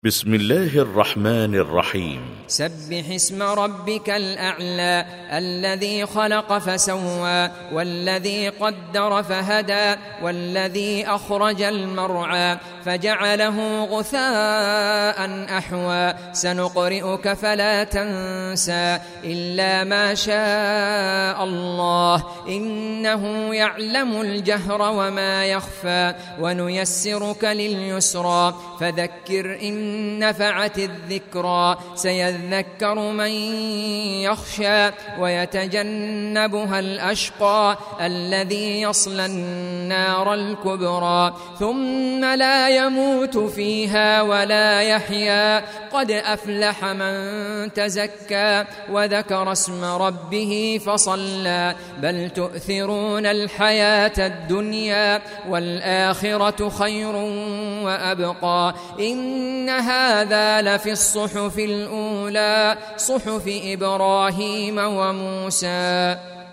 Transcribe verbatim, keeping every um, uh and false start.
بسم الله الرحمن الرحيم. سبح اسم ربك الأعلى الذي خلق فسوى والذي قدر فهدى والذي أخرج المرعى فجعله غثاء أحوى سنقرئك فلا تنسى إلا ما شاء الله إنه يعلم الجهر وما يخفى ونيسرك لليسرى فذكر إن نفعت الذكرى سيذكر من يخشى ويتجنبها الأشقى الذي يصلى النار الكبرى ثم لا يموت فيها ولا يحيا قد أفلح من تزكى وذكر اسم ربه فصلى بل تؤثرون الحياة الدنيا والآخرة خير وأبقى إن هذا لفي الصحف الأولى صحف إبراهيم وموسى.